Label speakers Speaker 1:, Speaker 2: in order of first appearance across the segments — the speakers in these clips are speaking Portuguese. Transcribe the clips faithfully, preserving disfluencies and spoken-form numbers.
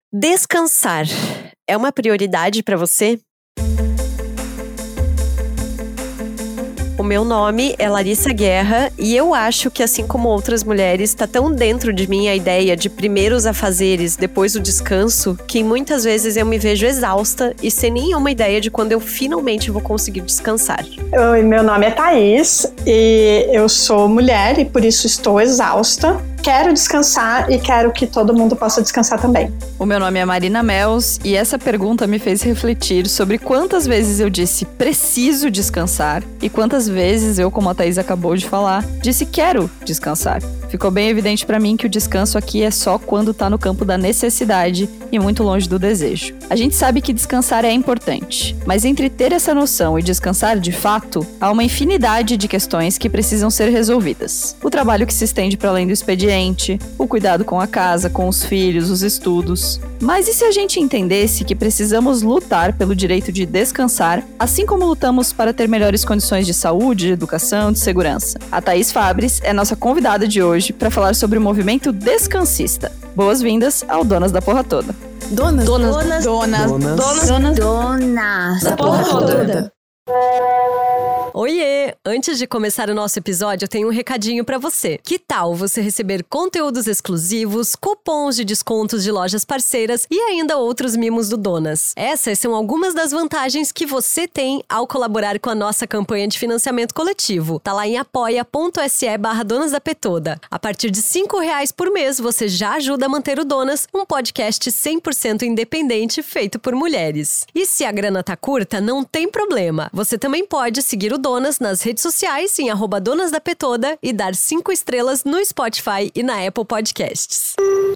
Speaker 1: Descansar é uma prioridade para você? O meu nome é Larissa Guerra e eu acho que, assim como outras mulheres, está tão dentro de mim a ideia de primeiro os afazeres, depois o descanso, que muitas vezes eu me vejo exausta e sem nenhuma ideia de quando eu finalmente vou conseguir descansar.
Speaker 2: Oi, meu nome é Thaís e eu sou mulher e por isso estou exausta. Quero descansar e quero que todo mundo possa descansar também.
Speaker 3: O meu nome é Marina Mels e essa pergunta me fez refletir sobre quantas vezes eu disse preciso descansar e quantas vezes eu, como a Thaís acabou de falar, disse quero descansar. Ficou bem evidente pra mim que o descanso aqui é só quando tá no campo da necessidade e muito longe do desejo. A gente sabe que descansar é importante, mas entre ter essa noção e descansar de fato, há uma infinidade de questões que precisam ser resolvidas. O trabalho que se estende para além do expediente, o cuidado com a casa, com os filhos, os estudos. Mas e se a gente entendesse que precisamos lutar pelo direito de descansar, assim como lutamos para ter melhores condições de saúde, de educação, de segurança? A Thaís Fabris é nossa convidada de hoje para falar sobre o movimento descansista. Boas-vindas ao Donas da Porra Toda.
Speaker 1: Donas,
Speaker 4: Donas,
Speaker 1: donas,
Speaker 4: donas,
Speaker 1: donas,
Speaker 4: donas,
Speaker 1: donas,
Speaker 4: donas
Speaker 1: da Porra Toda. Oiê! Antes de começar o nosso episódio, eu tenho um recadinho pra você. Que tal você receber conteúdos exclusivos, cupons de descontos de lojas parceiras e ainda outros mimos do Donas? Essas são algumas das vantagens que você tem ao colaborar com a nossa campanha de financiamento coletivo. Tá lá em apoia.se barra Donas da Petoda. A partir de cinco reais por mês, você já ajuda a manter o Donas, um podcast cem por cento independente feito por mulheres. E se a grana tá curta, não tem problema. Você também pode seguir o Donas nas redes sociais em arroba Donas da Petoda e dar cinco estrelas no Spotify e na Apple Podcasts.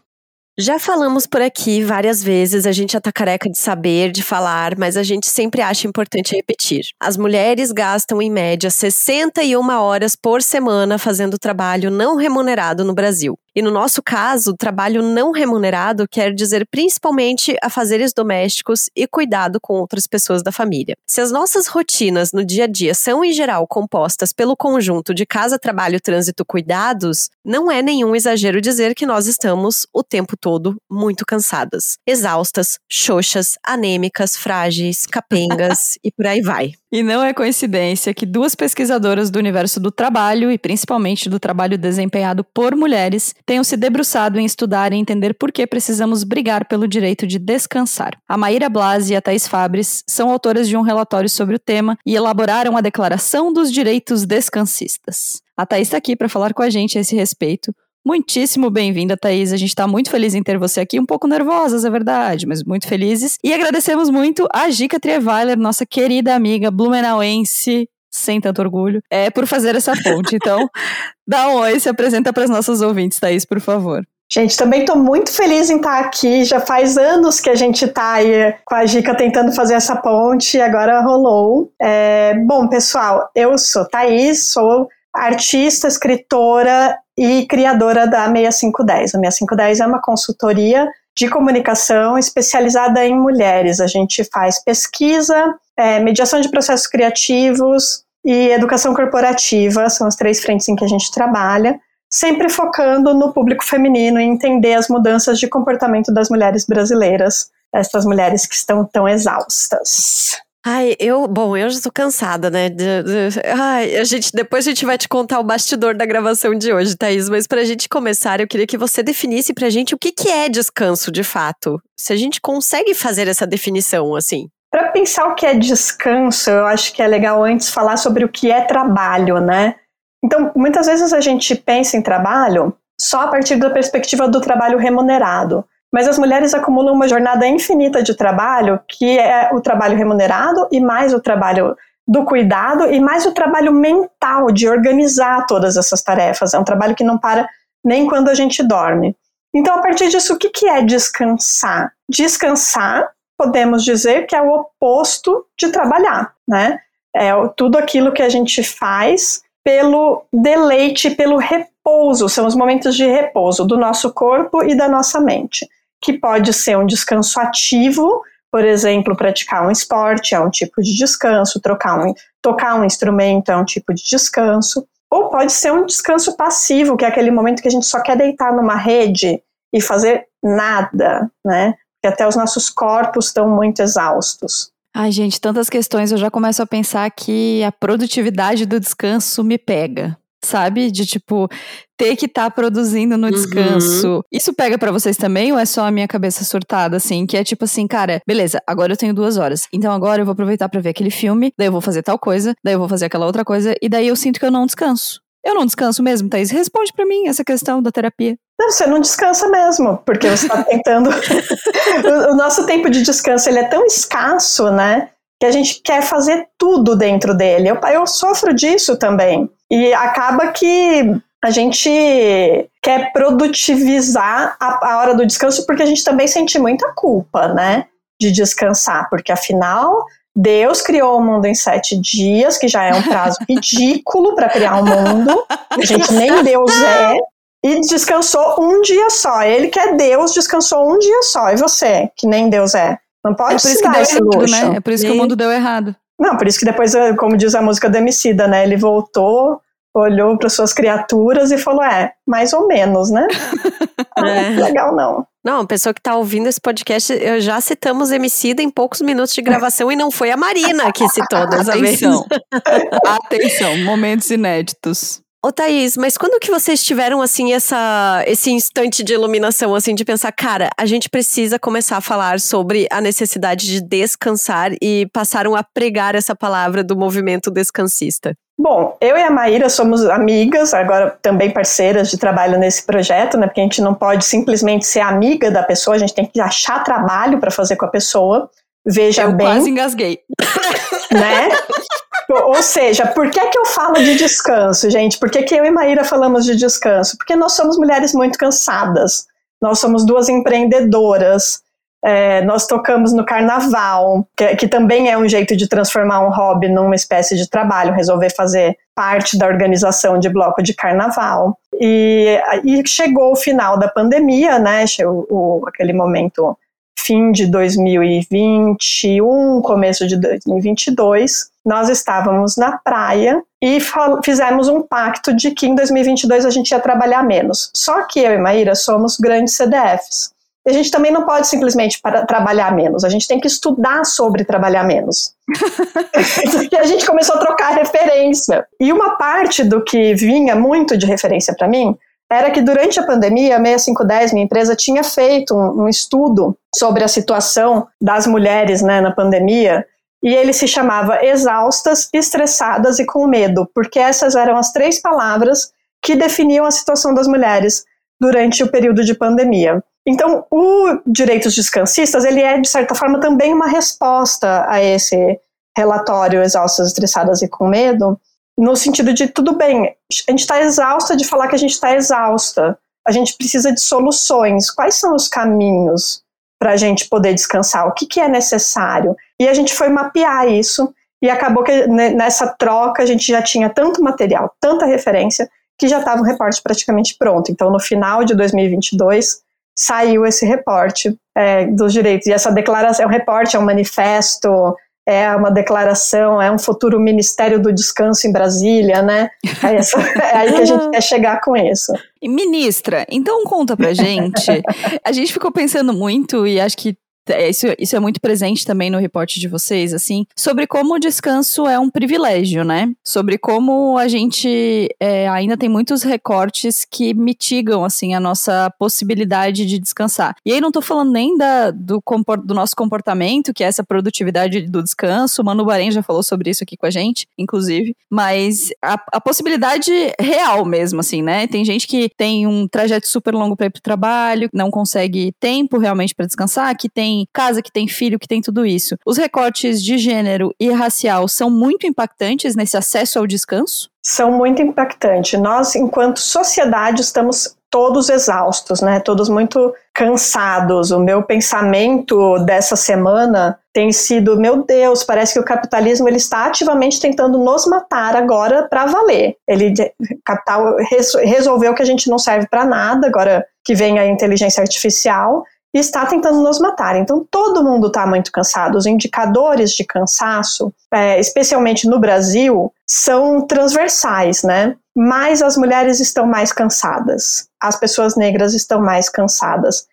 Speaker 1: Já falamos por aqui várias vezes, a gente já tá careca de saber, de falar, mas a gente sempre acha importante repetir. As mulheres gastam em média sessenta e uma horas por semana fazendo trabalho não remunerado no Brasil. E no nosso caso, trabalho não remunerado quer dizer principalmente afazeres domésticos e cuidado com outras pessoas da família. Se as nossas rotinas no dia a dia são, em geral, compostas pelo conjunto de casa, trabalho, trânsito, cuidados, não é nenhum exagero dizer que nós estamos, o tempo todo, muito cansadas. Exaustas, xoxas, anêmicas, frágeis, capengas e por aí vai.
Speaker 3: E não é coincidência que duas pesquisadoras do universo do trabalho e principalmente do trabalho desempenhado por mulheres tenham se debruçado em estudar e entender por que precisamos brigar pelo direito de descansar. A Maíra Blasi e a Thaís Fabris são autoras de um relatório sobre o tema e elaboraram a Declaração dos Direitos Descansistas. A Thaís está aqui para falar com a gente a esse respeito. Muitíssimo bem-vinda, Thaís. A gente está muito feliz em ter você aqui, um pouco nervosas, é verdade, mas muito felizes. E agradecemos muito a Gica Trierweiler, nossa querida amiga blumenauense, sem tanto orgulho, é, por fazer essa ponte. Então, dá um oi, se apresenta para as nossas ouvintes, Thaís, por favor.
Speaker 2: Gente, também estou muito feliz em estar aqui. Já faz anos que a gente está aí com a Gica tentando fazer essa ponte e agora rolou. É, bom, pessoal, eu sou Thaís, sou artista, escritora e criadora da sessenta e cinco dez. A sessenta e cinco dez é uma consultoria de comunicação especializada em mulheres. A gente faz pesquisa, é, mediação de processos criativos e educação corporativa, são as três frentes em que a gente trabalha, sempre focando no público feminino e entender as mudanças de comportamento das mulheres brasileiras, essas mulheres que estão tão exaustas.
Speaker 1: Ai, eu, bom, eu já tô cansada, né, de, de, ai, a gente, depois a gente vai te contar o bastidor da gravação de hoje, Thaís, mas pra gente começar, eu queria que você definisse pra gente o que que é descanso, de fato, se a gente consegue fazer essa definição, assim.
Speaker 2: Para pensar o que é descanso, eu acho que é legal antes falar sobre o que é trabalho, né? Então, muitas vezes a gente pensa em trabalho só a partir da perspectiva do trabalho remunerado. Mas as mulheres acumulam uma jornada infinita de trabalho, que é o trabalho remunerado e mais o trabalho do cuidado e mais o trabalho mental de organizar todas essas tarefas. É um trabalho que não para nem quando a gente dorme. Então, a partir disso, o que é descansar? Descansar, podemos dizer que é o oposto de trabalhar, né? É tudo aquilo que a gente faz pelo deleite, pelo repouso. São os momentos de repouso do nosso corpo e da nossa mente, que pode ser um descanso ativo, por exemplo, praticar um esporte é um tipo de descanso, trocar um, tocar um instrumento é um tipo de descanso, ou pode ser um descanso passivo, que é aquele momento que a gente só quer deitar numa rede e fazer nada, né? que até os nossos corpos estão muito exaustos.
Speaker 3: Ai, gente, tantas questões, eu já começo a pensar que a produtividade do descanso me pega, sabe? De, tipo, ter que estar tá produzindo no descanso. Uhum. Isso pega pra vocês também ou é só a minha cabeça surtada, assim? Que é tipo assim, cara, beleza, agora eu tenho duas horas, então agora eu vou aproveitar pra ver aquele filme, daí eu vou fazer tal coisa, daí eu vou fazer aquela outra coisa, e daí eu sinto que eu não descanso. Eu não descanso mesmo, Thaís? Responde pra mim essa questão da terapia.
Speaker 2: Não, você não descansa mesmo, porque você está tentando... o, o nosso tempo de descanso, ele é tão escasso, né, que a gente quer fazer tudo dentro dele. Eu, eu sofro disso também. E acaba que a gente quer produtivizar a, a hora do descanso, porque a gente também sente muita culpa, né, de descansar, porque afinal... Deus criou o mundo em sete dias, que já é um prazo ridículo para criar um mundo. A gente nem Deus é. E descansou um dia só. Ele que é Deus, descansou um dia só. E você, que nem Deus é? Não pode se dar esse luxo.
Speaker 3: Né? É por isso que o mundo deu errado.
Speaker 2: Não, por isso que depois, como diz a música do Emicida, né? Ele voltou, olhou para suas criaturas e falou, é, mais ou menos, né?
Speaker 1: É.
Speaker 2: Legal não.
Speaker 1: Não, a pessoa que tá ouvindo esse podcast, eu já citamos Emicida em poucos minutos de gravação e não foi a Marina que citou dessa vez.
Speaker 3: Atenção, atenção, momentos inéditos.
Speaker 1: Ô Thaís, mas quando que vocês tiveram, assim, essa, esse instante de iluminação, assim, de pensar, cara, a gente precisa começar a falar sobre a necessidade de descansar e passaram a pregar essa palavra do movimento descansista?
Speaker 2: Bom, eu e a Maíra somos amigas, agora também parceiras de trabalho nesse projeto, né? Porque a gente não pode simplesmente ser amiga da pessoa, a gente tem que achar trabalho para fazer com a pessoa. Veja
Speaker 3: eu
Speaker 2: bem.
Speaker 3: Eu quase engasguei.
Speaker 2: Né? Ou seja, por que que eu falo de descanso, gente? Por que que eu e Maíra falamos de descanso? Porque nós somos mulheres muito cansadas. Nós somos duas empreendedoras. É, nós tocamos no carnaval, que, que também é um jeito de transformar um hobby numa espécie de trabalho, resolver fazer parte da organização de bloco de carnaval. E, e chegou o final da pandemia, né? Chegou o, aquele momento fim de dois mil e vinte e um, começo de dois mil e vinte e dois, nós estávamos na praia e fizemos um pacto de que em dois mil e vinte e dois a gente ia trabalhar menos. Só que eu e Maíra somos grandes C D Fs. E a gente também não pode simplesmente para trabalhar menos, a gente tem que estudar sobre trabalhar menos. E a gente começou a trocar referência. E uma parte do que vinha muito de referência para mim era que durante a pandemia, a seis mil quinhentos e dez, minha empresa, tinha feito um, um estudo sobre a situação das mulheres, né, na pandemia, e ele se chamava Exaustas, Estressadas e com Medo, porque essas eram as três palavras que definiam a situação das mulheres durante o período de pandemia. Então, o Direitos Descansistas, ele é, de certa forma, também uma resposta a esse relatório Exaustas, Estressadas e com Medo, no sentido de, tudo bem, a gente está exausta de falar que a gente está exausta, a gente precisa de soluções. Quais são os caminhos para a gente poder descansar? O que, que é necessário? E a gente foi mapear isso, e acabou que nessa troca a gente já tinha tanto material, tanta referência, que já estava um reporte praticamente pronto. Então, no final de dois mil e vinte e dois, saiu esse reporte é, dos direitos. E essa declaração, é um reporte, é um manifesto, é uma declaração, é um futuro Ministério do Descanso em Brasília, né? É, essa, é aí que a gente quer chegar com isso.
Speaker 3: Ministra, então conta pra gente. A gente ficou pensando muito, e acho que Isso, isso é muito presente também no reporte de vocês, assim, sobre como o descanso é um privilégio, né? Sobre como a gente é, ainda tem muitos recortes que mitigam, assim, a nossa possibilidade de descansar. E aí não tô falando nem da, do, compor, do nosso comportamento, que é essa produtividade do descanso, o Manu Bahrein já falou sobre isso aqui com a gente, inclusive, mas a, a possibilidade real mesmo, assim, né? Tem gente que tem um trajeto super longo para ir pro trabalho, não consegue tempo realmente para descansar, que tem casa, que tem filho, que tem tudo isso. Os recortes de gênero e racial são muito impactantes nesse acesso ao descanso?
Speaker 2: São muito impactantes. Nós, enquanto sociedade, estamos todos exaustos, né? Todos muito cansados. O meu pensamento dessa semana tem sido, meu Deus, parece que o capitalismo ele está ativamente tentando nos matar agora para valer. Ele, o capital resolveu que a gente não serve para nada, agora que vem a inteligência artificial, e está tentando nos matar. Então, todo mundo está muito cansado. Os indicadores de cansaço, é, especialmente no Brasil, são transversais, né? Mas as mulheres estão mais cansadas. As pessoas negras estão mais cansadas.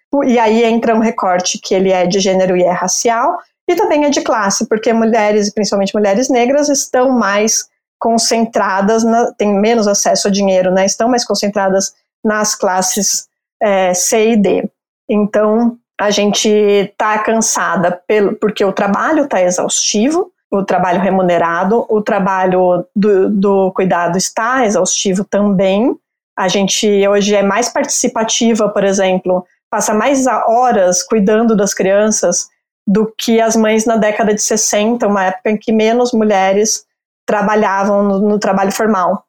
Speaker 2: E aí entra um recorte que ele é de gênero e é racial, e também é de classe, porque mulheres, principalmente mulheres negras, estão mais concentradas, na, têm menos acesso a dinheiro, né? Estão mais concentradas nas classes é, C e D. Então, a gente está cansada pelo, porque o trabalho está exaustivo, o trabalho remunerado, o trabalho do, do cuidado está exaustivo também. A gente hoje é mais participativa, por exemplo, passa mais horas cuidando das crianças do que as mães na década de sessenta, uma época em que menos mulheres trabalhavam no, no trabalho formal.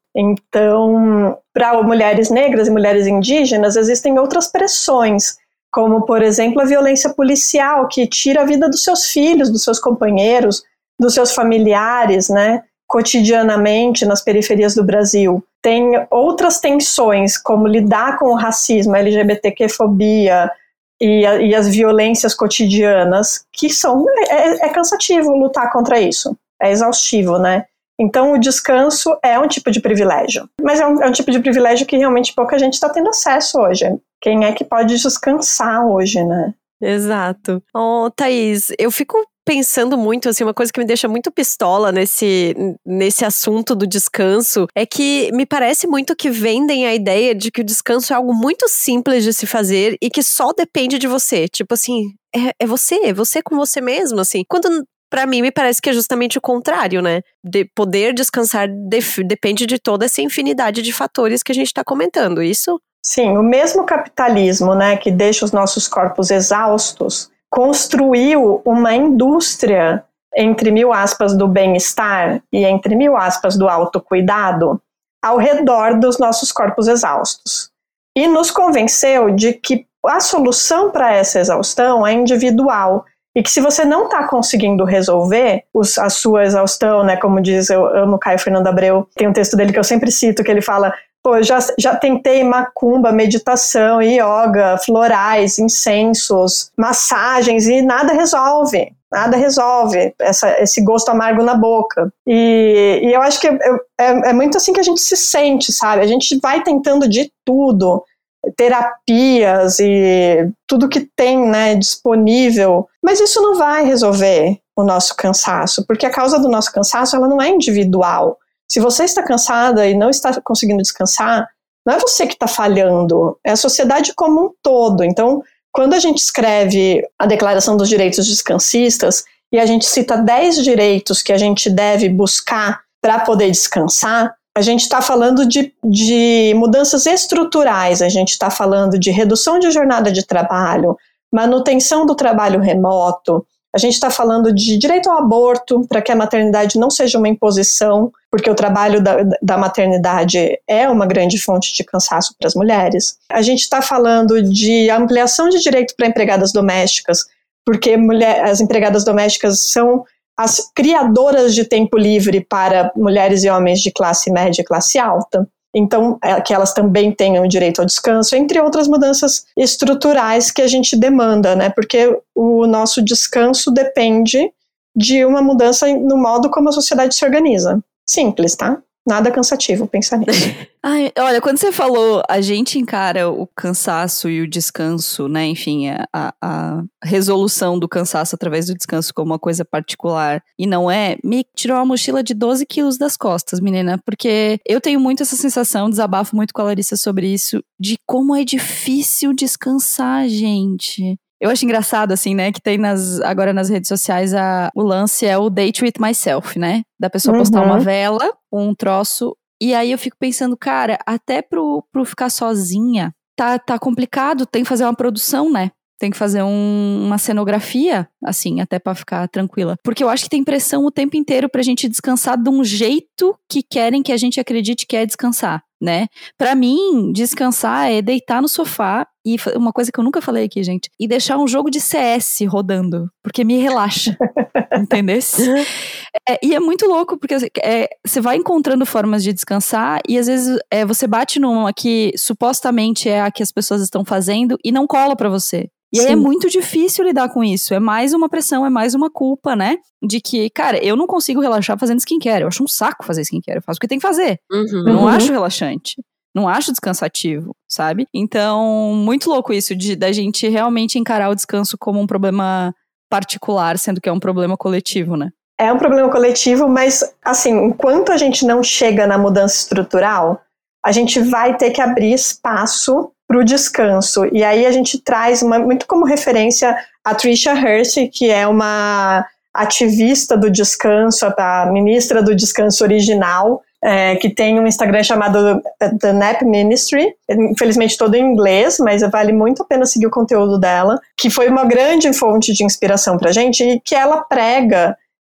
Speaker 2: Então, para mulheres negras e mulheres indígenas, existem outras pressões, como, por exemplo, a violência policial, que tira a vida dos seus filhos, dos seus companheiros, dos seus familiares, né, cotidianamente nas periferias do Brasil. Tem outras tensões, como lidar com o racismo, a L G B T Q-fobia e, a, e as violências cotidianas, que são, é, é cansativo lutar contra isso, é exaustivo, né? Então, o descanso é um tipo de privilégio, mas é um, é um tipo de privilégio que realmente pouca gente está tendo acesso hoje. Quem é que pode descansar hoje, né?
Speaker 1: Exato. Oh, Thaís, eu fico pensando muito, assim, uma coisa que me deixa muito pistola nesse, nesse assunto do descanso é que me parece muito que vendem a ideia de que o descanso é algo muito simples de se fazer e que só depende de você. Tipo assim, é, é você, é você com você mesmo, assim. Quando... Pra mim, me parece que é justamente o contrário, né? De poder descansar de, depende de toda essa infinidade de fatores que a gente tá comentando, isso?
Speaker 2: Sim, o mesmo capitalismo, né, que deixa os nossos corpos exaustos, construiu uma indústria, entre mil aspas, do bem-estar e entre mil aspas, do autocuidado, ao redor dos nossos corpos exaustos. E nos convenceu de que a solução para essa exaustão é individual, e que se você não está conseguindo resolver os, a sua exaustão, né, como diz, eu amo Caio Fernando Abreu, tem um texto dele que eu sempre cito, que ele fala, pô, já, já tentei macumba, meditação, yoga, florais, incensos, massagens, e nada resolve, nada resolve essa, esse gosto amargo na boca. E, e eu acho que é, é, é muito assim que a gente se sente, sabe? A gente vai tentando de tudo, terapias e tudo que tem, né, disponível, mas isso não vai resolver o nosso cansaço, porque a causa do nosso cansaço ela não é individual. Se você está cansada e não está conseguindo descansar, não é você que está falhando, é a sociedade como um todo. Então, quando a gente escreve a Declaração dos Direitos Descansistas e a gente cita dez direitos que a gente deve buscar para poder descansar, a gente está falando de, de mudanças estruturais, a gente está falando de redução de jornada de trabalho, manutenção do trabalho remoto, a gente está falando de direito ao aborto, para que a maternidade não seja uma imposição, porque o trabalho da, da maternidade é uma grande fonte de cansaço para as mulheres. A gente está falando de ampliação de direito para empregadas domésticas, porque mulher, as empregadas domésticas são as criadoras de tempo livre para mulheres e homens de classe média e classe alta. Então, é, que elas também tenham direito ao descanso, entre outras mudanças estruturais que a gente demanda, né? Porque o nosso descanso depende de uma mudança no modo como a sociedade se organiza. Simples, tá? Nada cansativo pensar nisso.
Speaker 3: Ai, olha, quando você falou, a gente encara o cansaço e o descanso, né? Enfim, a, a resolução do cansaço através do descanso como uma coisa particular. E não é, me tirou uma mochila de doze quilos das costas, menina. Porque eu tenho muito essa sensação, desabafo muito com a Larissa sobre isso, de como é difícil descansar, gente. Eu acho engraçado, assim, né, que tem nas, agora nas redes sociais a, o lance é o date with myself, né? Da pessoa
Speaker 2: Uhum.
Speaker 3: postar uma vela, um troço, e aí eu fico pensando, cara, até pro, pro ficar sozinha, tá, tá complicado, tem que fazer uma produção, né? Tem que fazer um, uma cenografia, assim, até pra ficar tranquila. Porque eu acho que tem pressão o tempo inteiro pra gente descansar de um jeito que querem que a gente acredite que é descansar, né? Pra mim, descansar é deitar no sofá e uma coisa que eu nunca falei aqui, gente, e deixar um jogo de C S rodando, porque me relaxa, entendesse? É, e é muito louco, porque é, você vai encontrando formas de descansar e às vezes é, você bate numa que supostamente é a que as pessoas estão fazendo e não cola pra você. E aí é muito difícil lidar com isso, é mais uma pressão, é mais uma culpa, né? De que, cara, eu não consigo relaxar fazendo skincare, eu acho um saco fazer skincare, eu faço o que tem que fazer,
Speaker 1: Uhum.
Speaker 3: eu não acho relaxante. Não acho descansativo, sabe? Então, muito louco isso de da gente realmente encarar o descanso como um problema particular, sendo que é um problema coletivo, né?
Speaker 2: É um problema coletivo, mas, assim, enquanto a gente não chega na mudança estrutural, a gente vai ter que abrir espaço para o descanso. E aí a gente traz uma, muito como referência a Tricia Hearst, que é uma ativista do descanso, a ministra do descanso original, é, que tem um Instagram chamado The Nap Ministry, infelizmente todo em inglês, mas vale muito a pena seguir o conteúdo dela, que foi uma grande fonte de inspiração pra gente, e que ela prega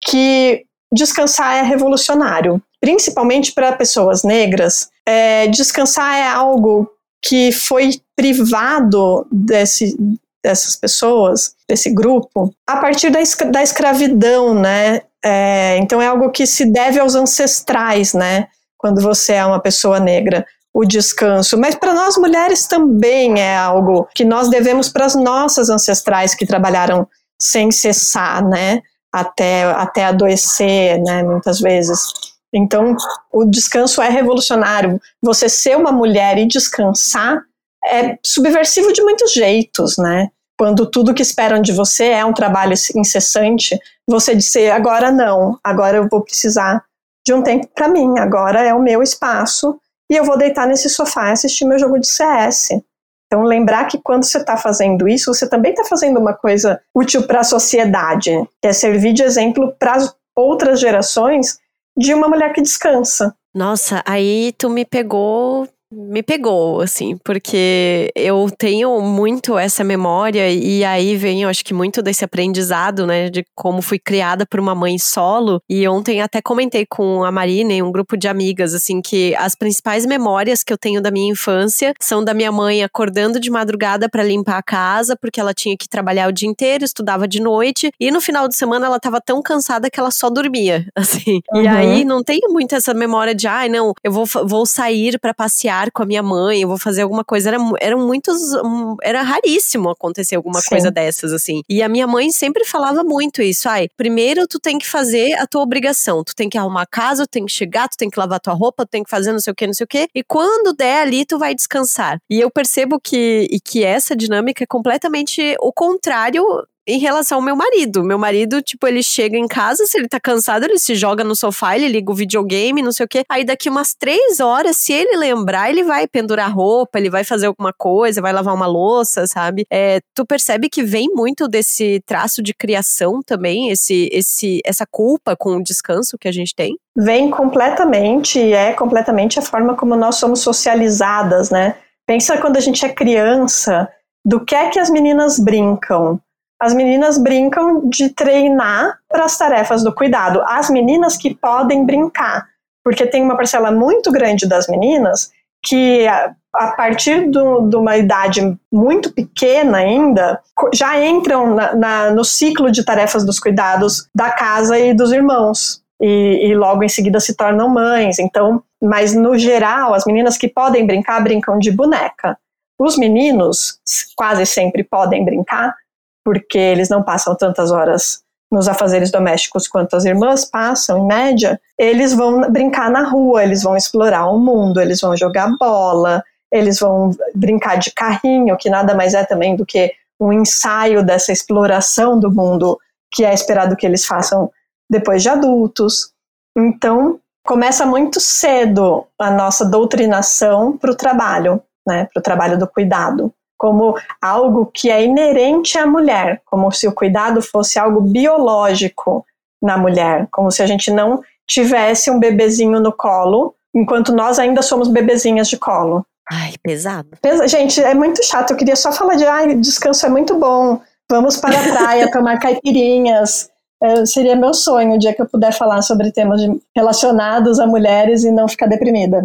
Speaker 2: que descansar é revolucionário, principalmente para pessoas negras. É, descansar é algo que foi privado desse, dessas pessoas, desse grupo, a partir da, da escravidão, né? É, então é algo que se deve aos ancestrais, né? Quando você é uma pessoa negra, o descanso. Mas para nós mulheres também é algo que nós devemos para as nossas ancestrais que trabalharam sem cessar, né? Até, até adoecer, né? Muitas vezes. Então, o descanso é revolucionário. Você ser uma mulher e descansar é subversivo de muitos jeitos, né? Quando tudo que esperam de você é um trabalho incessante, você dizer, agora não, agora eu vou precisar de um tempo para mim, agora é o meu espaço e eu vou deitar nesse sofá e assistir meu jogo de C S. Então, lembrar que quando você está fazendo isso, você também está fazendo uma coisa útil para a sociedade, que é servir de exemplo para as outras gerações de uma mulher que descansa.
Speaker 1: Nossa, aí tu me pegou, me pegou, assim, porque eu tenho muito essa memória e aí vem, eu acho que muito desse aprendizado, né, de como fui criada por uma mãe solo. E ontem até comentei com a Marina em um grupo de amigas, assim, que as principais memórias que eu tenho da minha infância são da minha mãe acordando de madrugada pra limpar a casa, porque ela tinha que trabalhar o dia inteiro, estudava de noite, e no final de semana ela tava tão cansada que ela só dormia, assim. Uhum. E aí não tenho muito essa memória de, ai, ah, não, eu vou, vou sair pra passear com a minha mãe, eu vou fazer alguma coisa. Era, eram muitos, era raríssimo acontecer alguma Sim. coisa dessas, assim. E a minha mãe sempre falava muito isso, ai, primeiro tu tem que fazer a tua obrigação, tu tem que arrumar a casa, tu tem que chegar, tu tem que lavar tua roupa, tu tem que fazer não sei o que, não sei o que, e quando der ali tu vai descansar. E eu percebo que, e que essa dinâmica é completamente o contrário em relação ao meu marido. Meu marido, tipo, ele chega em casa, se ele tá cansado, ele se joga no sofá, ele liga o videogame, não sei o quê. Aí daqui umas três horas, se ele lembrar, ele vai pendurar roupa, ele vai fazer alguma coisa, vai lavar uma louça, sabe? É, tu percebe que vem muito desse traço de criação também, esse, esse, essa culpa com o descanso que a gente tem?
Speaker 2: Vem completamente, e é completamente a forma como nós somos socializadas, né? Pensa quando a gente é criança, do que é que as meninas brincam? As meninas brincam de treinar para as tarefas do cuidado. As meninas que podem brincar, porque tem uma parcela muito grande das meninas que, a, a partir do, de uma idade muito pequena ainda, já entram na, na, no ciclo de tarefas dos cuidados da casa e dos irmãos. E, e logo em seguida se tornam mães. Então, mas no geral, as meninas que podem brincar, brincam de boneca. Os meninos quase sempre podem brincar, porque eles não passam tantas horas nos afazeres domésticos quanto as irmãs passam, em média. Eles vão brincar na rua, eles vão explorar o mundo, eles vão jogar bola, eles vão brincar de carrinho, que nada mais é também do que um ensaio dessa exploração do mundo que é esperado que eles façam depois de adultos. Então, começa muito cedo a nossa doutrinação para o trabalho, né, para o trabalho do cuidado, como algo que é inerente à mulher, como se o cuidado fosse algo biológico na mulher, como se a gente não tivesse um bebezinho no colo, enquanto nós ainda somos bebezinhas de colo.
Speaker 1: Ai, pesado.
Speaker 2: Pesa- gente, é muito chato, eu queria só falar de, ai, descanso é muito bom, vamos para a praia tomar caipirinhas. É, seria meu sonho o dia que eu puder falar sobre temas de, relacionados a mulheres e não ficar deprimida.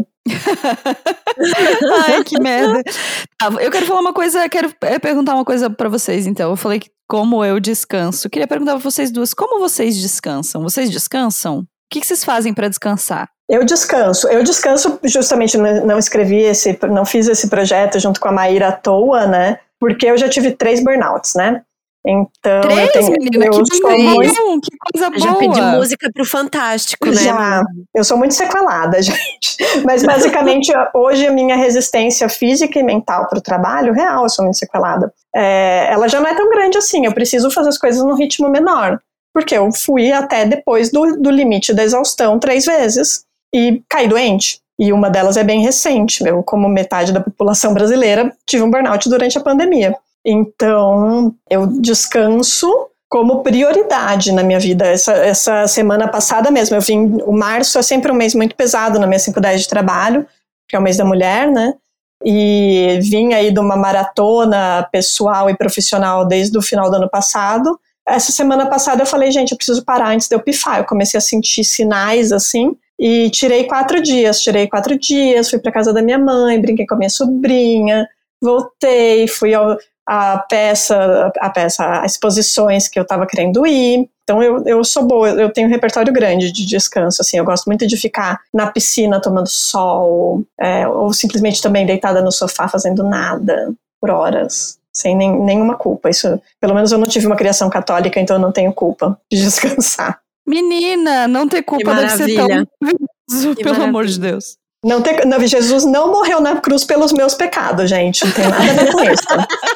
Speaker 3: Ai, que merda. Tá, eu quero falar uma coisa, quero perguntar uma coisa pra vocês, então. Eu falei que como eu descanso. Queria perguntar pra vocês duas, como vocês descansam? Vocês descansam? O que, que vocês fazem pra descansar?
Speaker 2: Eu descanso. Eu descanso, justamente não escrevi esse, não fiz esse projeto junto com a Maíra à toa, né? Porque eu já tive três burnouts, né? Então,
Speaker 3: Três,
Speaker 2: eu tenho,
Speaker 3: menina,
Speaker 2: eu
Speaker 3: que
Speaker 2: sou muito,
Speaker 3: bom, que coisa boa.
Speaker 1: Já pedi música pro Fantástico, né?
Speaker 2: já, eu sou muito sequelada, gente. Mas basicamente, hoje a minha resistência física e mental para o trabalho, real, eu sou muito sequelada. É, ela já não é tão grande assim, eu preciso fazer as coisas num ritmo menor. Porque eu fui até depois do, do limite da exaustão três vezes e caí doente. E uma delas é bem recente. Eu, como metade da população brasileira, tive um burnout durante a pandemia. Então, eu descanso como prioridade na minha vida. Essa, essa semana passada mesmo, eu vim, o março é sempre um mês muito pesado na minha cinco dez de trabalho, que é o mês da mulher, né? E vim aí de uma maratona pessoal e profissional desde o final do ano passado. Essa semana passada eu falei, gente, eu preciso parar antes de eu pifar. Eu comecei a sentir sinais, assim, e tirei quatro dias. Tirei quatro dias, fui pra casa da minha mãe, brinquei com a minha sobrinha, voltei, fui ao, a peça, a peça, as exposições que eu tava querendo ir. Então eu, eu sou boa, eu tenho um repertório grande de descanso, assim, eu gosto muito de ficar na piscina tomando sol, é, ou simplesmente também deitada no sofá fazendo nada por horas. Sem nem, nenhuma culpa. Isso, pelo menos eu não tive uma criação católica, então eu não tenho culpa de descansar.
Speaker 3: Menina, não ter culpa deve ser tão maravilhoso, pelo maravilha. Amor de Deus.
Speaker 2: Não ter, não, Jesus não morreu na cruz pelos meus pecados, gente. Não tem nada a ver com isso.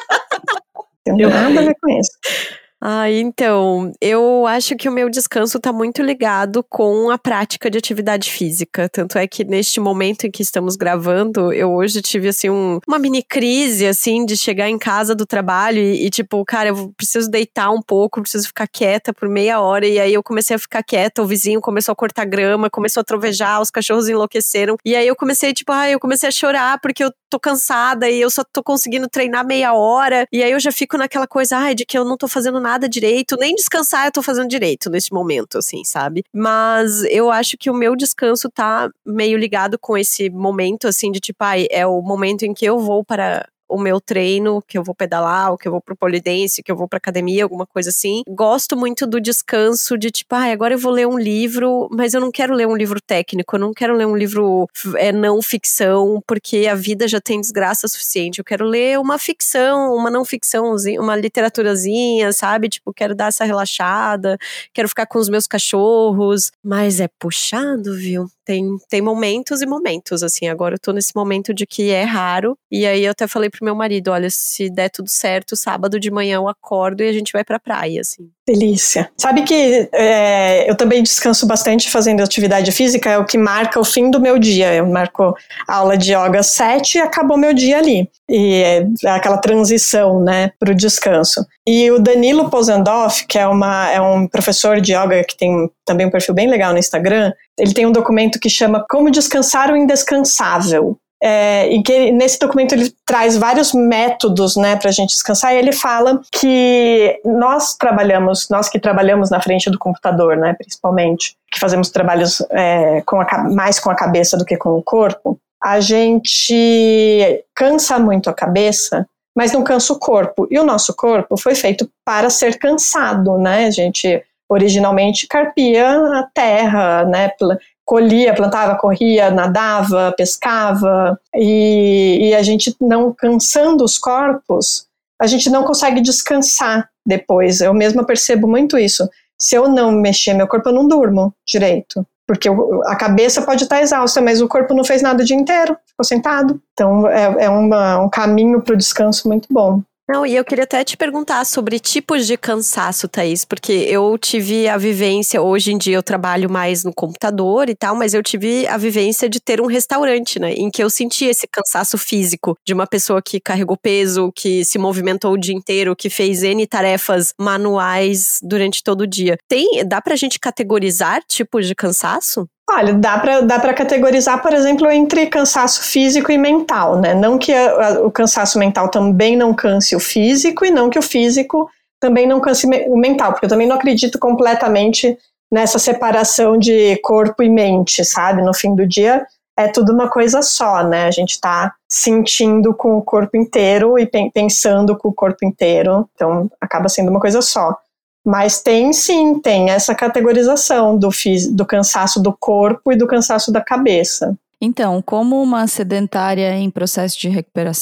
Speaker 2: Não tem nada a ver com isso.
Speaker 1: Ah, então, eu acho que o meu descanso tá muito ligado com a prática de atividade física. Tanto é que neste momento em que estamos gravando, eu hoje tive, assim, um, uma mini crise, assim, de chegar em casa do trabalho e, e, tipo, cara, eu preciso deitar um pouco, preciso ficar quieta por meia hora. E aí eu comecei a ficar quieta, o vizinho começou a cortar grama, começou a trovejar, os cachorros enlouqueceram. E aí eu comecei, tipo, ah, eu comecei a chorar porque eu tô cansada e eu só tô conseguindo treinar meia hora. E aí eu já fico naquela coisa, ai, de que eu não tô fazendo nada nada direito, nem descansar eu tô fazendo direito nesse momento, assim, sabe? Mas eu acho que o meu descanso tá meio ligado com esse momento, assim, de tipo, ai, é o momento em que eu vou para o meu treino, que eu vou pedalar, ou que eu vou pro polidense, que eu vou pra academia, alguma coisa assim. Gosto muito do descanso de tipo, ah, agora eu vou ler um livro, mas eu não quero ler um livro técnico, eu não quero ler um livro é, não ficção, porque a vida já tem desgraça suficiente. Eu quero ler uma ficção, uma não ficção, uma literaturazinha, sabe? Tipo, quero dar essa relaxada, quero ficar com os meus cachorros, mas é puxado, viu? Tem, tem momentos e momentos, assim, agora eu tô nesse momento de que é raro, e aí eu até falei pro meu marido, olha, se der tudo certo, sábado de manhã eu acordo e a gente vai pra praia, assim.
Speaker 2: Delícia. Sabe que é, eu também descanso bastante fazendo atividade física, é o que marca o fim do meu dia. Eu marco aula de yoga às sete e acabou meu dia ali. E é aquela transição, né, pro descanso. E o Danilo Posandoff, que é, uma, é um professor de yoga que tem também um perfil bem legal no Instagram, ele tem um documento que chama Como Descansar o Indescansável. É, e que nesse documento ele traz vários métodos, né, para a gente descansar, e ele fala que nós trabalhamos, nós que trabalhamos na frente do computador, né, principalmente, que fazemos trabalhos é, com a, mais com a cabeça do que com o corpo, a gente cansa muito a cabeça, mas não cansa o corpo, e o nosso corpo foi feito para ser cansado, né, a gente originalmente carpia a terra, né, colhia, plantava, corria, nadava, pescava, e, e a gente não cansando os corpos, a gente não consegue descansar depois. Eu mesma percebo muito isso. Se eu não mexer meu corpo, eu não durmo direito, porque eu, a cabeça pode estar exausta, mas o corpo não fez nada o dia inteiro, ficou sentado. Então é, é uma, um caminho para o descanso muito bom.
Speaker 1: Não, e eu queria até te perguntar sobre tipos de cansaço, Thaís, porque eu tive a vivência, hoje em dia eu trabalho mais no computador e tal, mas eu tive a vivência de ter um restaurante, né, em que eu senti esse cansaço físico de uma pessoa que carregou peso, que se movimentou o dia inteiro, que fez N tarefas manuais durante todo o dia. Tem, dá pra gente categorizar tipos de cansaço?
Speaker 2: Olha, dá para dá para categorizar, por exemplo, entre cansaço físico e mental, né? Não que a, a, o cansaço mental também não canse o físico e não que o físico também não canse o mental, porque eu também não acredito completamente nessa separação de corpo e mente, sabe? No fim do dia é tudo uma coisa só, né? A gente tá sentindo com o corpo inteiro e pensando com o corpo inteiro, então acaba sendo uma coisa só. Mas tem sim, tem essa categorização do, do cansaço do corpo e do cansaço da cabeça.
Speaker 3: Então, como uma sedentária em processo de recuperação,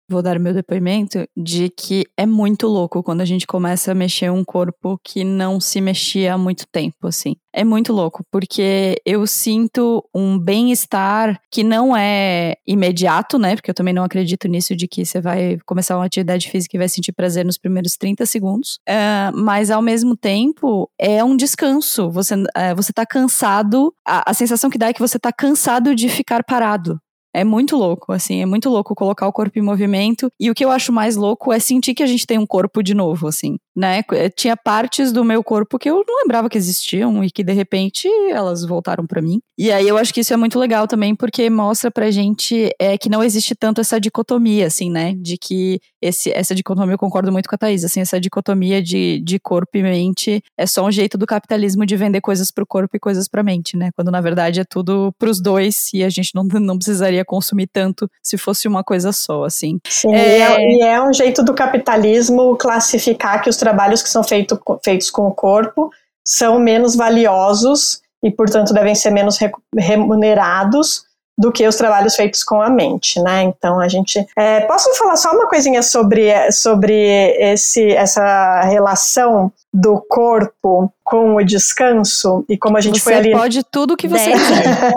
Speaker 3: vou dar meu depoimento de que é muito louco quando a gente começa a mexer um corpo que não se mexia há muito tempo, assim. É muito louco, porque eu sinto um bem-estar que não é imediato, né? Porque eu também não acredito nisso de que você vai começar uma atividade física e vai sentir prazer nos primeiros trinta segundos. Uh, mas, ao mesmo tempo, é um descanso. Você, uh, você tá cansado, a, a sensação que dá é que você tá cansado de ficar parado. É muito louco, assim, é muito louco colocar o corpo em movimento. E o que eu acho mais louco é sentir que a gente tem um corpo de novo, assim, né? Tinha partes do meu corpo que eu não lembrava que existiam e que, de repente, elas voltaram pra mim. E aí eu acho que isso é muito legal também, porque mostra pra gente é, que não existe tanto essa dicotomia, assim, né? De que esse, essa dicotomia, eu concordo muito com a Thaís, assim, essa dicotomia de, de corpo e mente é só um jeito do capitalismo de vender coisas pro corpo e coisas pra mente, né? Quando, na verdade, é tudo pros dois e a gente não, não precisaria consumir tanto se fosse uma coisa só, assim.
Speaker 2: Sim, é... E, é, e é um jeito do capitalismo classificar que os trabalhos que são feito, feitos com o corpo são menos valiosos e, portanto, devem ser menos remunerados do que os trabalhos feitos com a mente, né? Então, a gente... É, posso falar só uma coisinha sobre, sobre esse, essa relação do corpo com o descanso e como a gente
Speaker 3: você
Speaker 2: foi ali...
Speaker 3: Você pode tudo o que você quiser.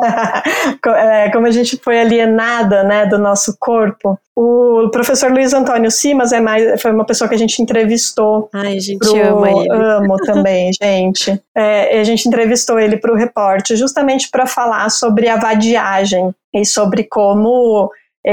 Speaker 2: é, como a gente foi alienada, né, do nosso corpo. O professor Luiz Antônio Simas é mais, foi uma pessoa que a gente entrevistou.
Speaker 1: Ai, a gente
Speaker 2: pro,
Speaker 1: ama ele.
Speaker 2: Amo também, gente. É, a gente entrevistou ele para o Repórter justamente para falar sobre a vadiagem e sobre como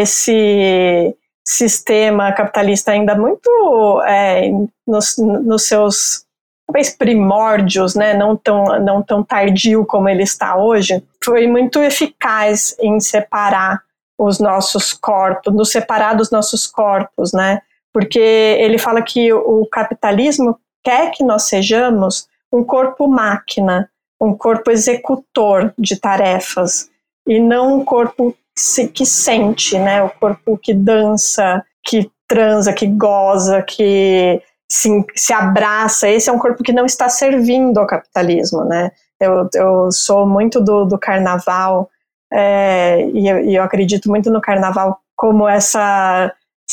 Speaker 2: esse sistema capitalista ainda muito é, nos, nos seus talvez primórdios, né, não tão, não tão tardio como ele está hoje, foi muito eficaz em separar os nossos corpos, nos separar dos nossos corpos, né, porque ele fala que o capitalismo quer que nós sejamos um corpo-máquina, um corpo executor de tarefas, e não um corpo que sente, né, o corpo que dança, que transa, que goza, que se, se abraça. Esse é um corpo que não está servindo ao capitalismo, né? Eu, eu sou muito do, do carnaval, é, e, eu, e eu acredito muito no carnaval como essa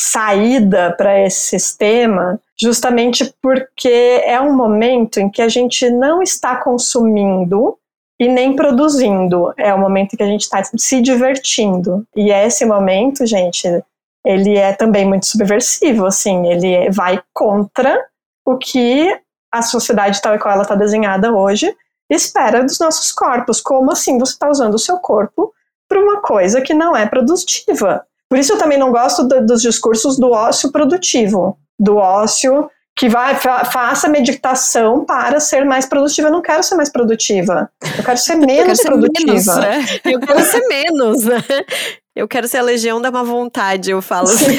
Speaker 2: saída para esse sistema, justamente porque é um momento em que a gente não está consumindo e nem produzindo, é o momento em que a gente está se divertindo. E esse momento, gente, ele é também muito subversivo, assim, ele vai contra o que a sociedade tal e qual ela está desenhada hoje espera dos nossos corpos. Como assim você está usando o seu corpo para uma coisa que não é produtiva? Por isso eu também não gosto do, dos discursos do ócio produtivo, do ócio que vai, fa, faça meditação para ser mais produtiva. Eu não quero ser mais produtiva, eu quero ser menos eu quero ser produtiva.
Speaker 1: Menos, né? Eu quero ser menos, né? Eu quero ser a legião da má vontade, eu falo assim.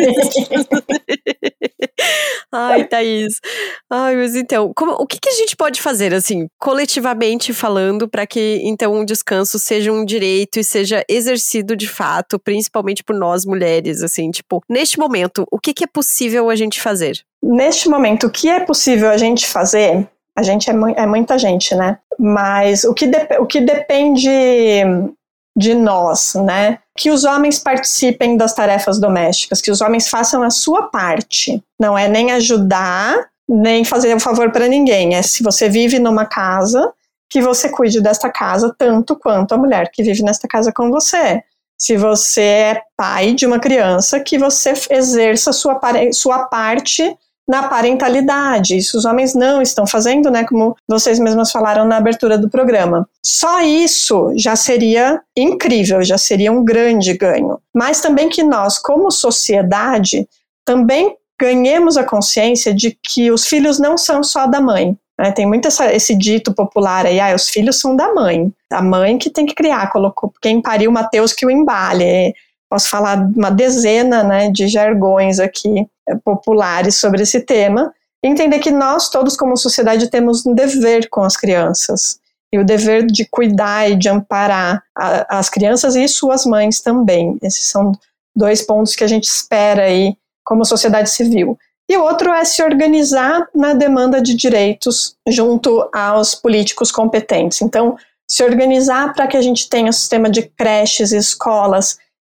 Speaker 1: Ai, Thaís. Ai, mas então, como, o que, que a gente pode fazer, assim, coletivamente falando, para que, então, um descanso seja um direito e seja exercido de fato, principalmente por nós mulheres, assim, tipo, neste momento, o que, que é possível a gente fazer?
Speaker 2: Neste momento, o que é possível a gente fazer, a gente é, mu- é muita gente, né? Mas o que, de- o que depende de nós, né? Que os homens participem das tarefas domésticas, que os homens façam a sua parte. Não é nem ajudar, nem fazer um favor para ninguém. É se você vive numa casa, que você cuide desta casa tanto quanto a mulher que vive nesta casa com você. Se você é pai de uma criança, que você exerça sua, sua parte na parentalidade. Isso os homens não estão fazendo, né, como vocês mesmas falaram na abertura do programa. Só isso já seria incrível, já seria um grande ganho. Mas também que nós, como sociedade, também ganhemos a consciência de que os filhos não são só da mãe. Né? Tem muito essa, esse dito popular aí, ah, os filhos são da mãe. A mãe que tem que criar, colocou quem pariu Mateus que o embale. Posso falar uma dezena, né, de jargões aqui populares sobre esse tema, e entender que nós todos como sociedade temos um dever com as crianças, e o dever de cuidar e de amparar a, as crianças e suas mães também. Esses são dois pontos que a gente espera aí como sociedade civil. E o outro é se organizar na demanda de direitos junto aos políticos competentes. Então, se organizar para que a gente tenha um sistema de creches, escolas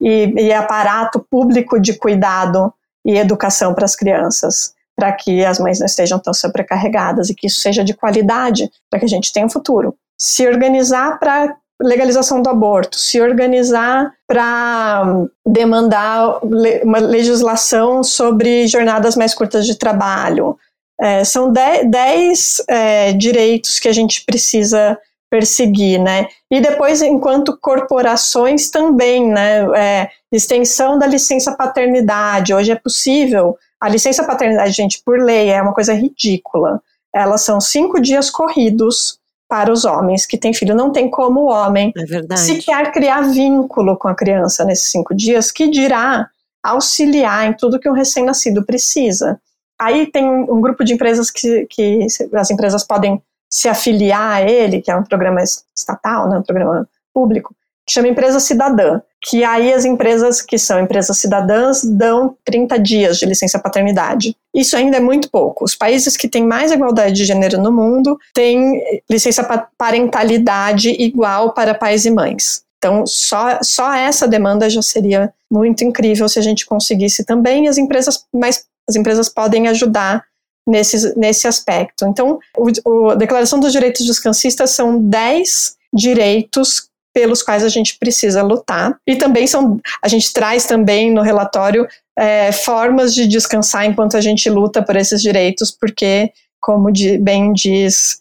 Speaker 2: e, e aparato público de cuidado e educação para as crianças, para que as mães não estejam tão sobrecarregadas e que isso seja de qualidade, para que a gente tenha um futuro. Se organizar para legalização do aborto, se organizar para demandar uma legislação sobre jornadas mais curtas de trabalho. É, são dez é, direitos que a gente precisa perseguir, né? E depois, enquanto corporações também, né? É, extensão da licença paternidade. Hoje é possível. A licença paternidade, gente, por lei, é uma coisa ridícula. Elas são cinco dias corridos para os homens que têm filho. Não tem como o homem
Speaker 1: é
Speaker 2: sequer criar vínculo com a criança nesses cinco dias, que dirá auxiliar em tudo que um recém-nascido precisa. Aí tem um grupo de empresas que, que as empresas podem se afiliar a ele, que é um programa estatal, né, um programa público, que chama Empresa Cidadã, que aí as empresas que são empresas cidadãs dão trinta dias de licença paternidade. Isso ainda é muito pouco. Os países que têm mais igualdade de gênero no mundo têm licença parentalidade igual para pais e mães. Então, só, só essa demanda já seria muito incrível se a gente conseguisse também. As empresas, mas as empresas podem ajudar nesse, nesse aspecto. Então, o, o, a Declaração dos Direitos Descansistas são dez direitos pelos quais a gente precisa lutar. E também são, a gente traz também no relatório é, formas de descansar enquanto a gente luta por esses direitos, porque, como de, bem diz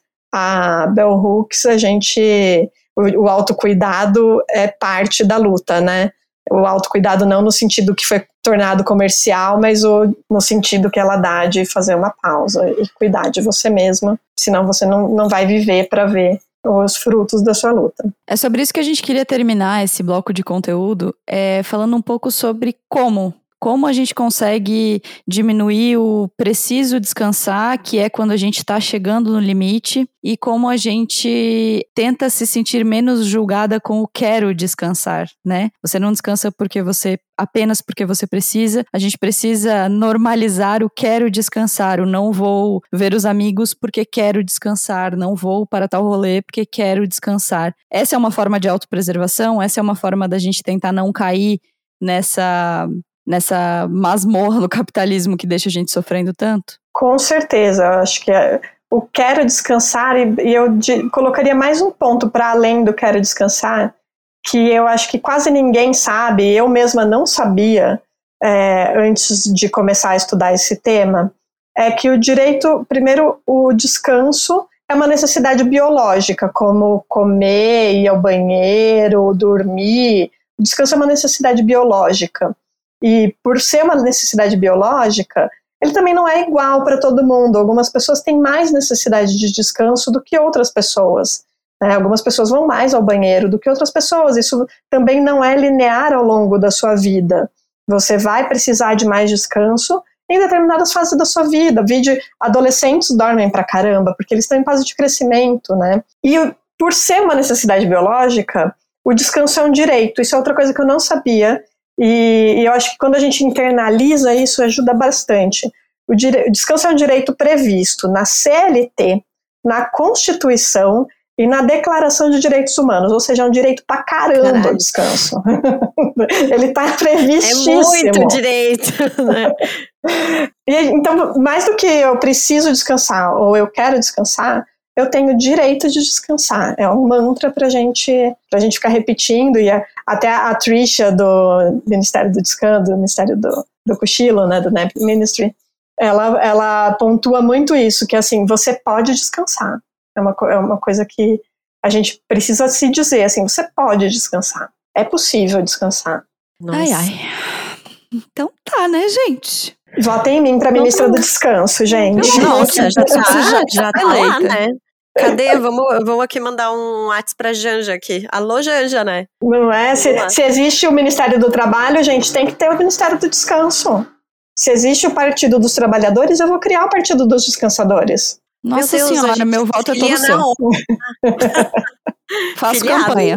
Speaker 2: a Bell Hooks, a gente, o, o autocuidado é parte da luta, né? O autocuidado não no sentido que foi tornado comercial, mas o, no sentido que ela dá de fazer uma pausa e cuidar de você mesma, senão você não, não vai viver para ver os frutos da sua luta.
Speaker 3: É sobre isso que a gente queria terminar esse bloco de conteúdo, é, falando um pouco sobre como, como a gente consegue diminuir o preciso descansar, que é quando a gente está chegando no limite, e como a gente tenta se sentir menos julgada com o quero descansar, né? Você não descansa porque você, apenas porque você precisa, a gente precisa normalizar o quero descansar, o não vou ver os amigos porque quero descansar, não vou para tal rolê porque quero descansar. Essa é uma forma de autopreservação, essa é uma forma da gente tentar não cair nessa... nessa masmorra do capitalismo que deixa a gente sofrendo tanto?
Speaker 2: Com certeza, eu acho que é, o quero descansar, e, e eu de, colocaria mais um ponto para além do quero descansar, que eu acho que quase ninguém sabe, eu mesma não sabia é, antes de começar a estudar esse tema, é que o direito, primeiro, o descanso é uma necessidade biológica, como comer, ir ao banheiro, dormir. O descanso é uma necessidade biológica. E por ser uma necessidade biológica, ele também não é igual para todo mundo. Algumas pessoas têm mais necessidade de descanso do que outras pessoas, né? Algumas pessoas vão mais ao banheiro do que outras pessoas. Isso também não é linear ao longo da sua vida. Você vai precisar de mais descanso em determinadas fases da sua vida. Vídeo, adolescentes dormem pra caramba, porque eles estão em fase de crescimento, né? E por ser uma necessidade biológica, o descanso é um direito. Isso é outra coisa que eu não sabia. E, e eu acho que quando a gente internaliza isso, ajuda bastante. O, dire... o descanso é um direito previsto na C L T, na Constituição e na Declaração de Direitos Humanos, ou seja, é um direito pra caramba. Caralho. O descanso. Ele tá previstíssimo.
Speaker 1: É muito direito, né?
Speaker 2: E, então, mais do que eu preciso descansar ou eu quero descansar, eu tenho direito de descansar. É um mantra pra gente, pra gente ficar repetindo. E a, até a Trisha do Ministério do Descanso, do Ministério do, do Cochilo, né, do N A P Ministry, ela, ela pontua muito isso, que assim, você pode descansar. É uma, é uma coisa que a gente precisa se dizer, assim, você pode descansar. É possível descansar.
Speaker 3: Nossa. Ai, ai. Então tá, né, gente?
Speaker 2: Votem em mim pra ministra do descanso, gente.
Speaker 1: Nossa, já tá, já, já tá lá, né? Cadê? Vamos, vamos aqui mandar um WhatsApp pra Janja aqui. Alô, Janja, né?
Speaker 2: Não é? Se, se existe o Ministério do Trabalho, gente, tem que ter o Ministério do Descanso. Se existe o Partido dos Trabalhadores, eu vou criar o Partido dos Descansadores.
Speaker 3: Nossa meu Deus, Senhora, meu voto é todo seu. Faço Filiado, campanha.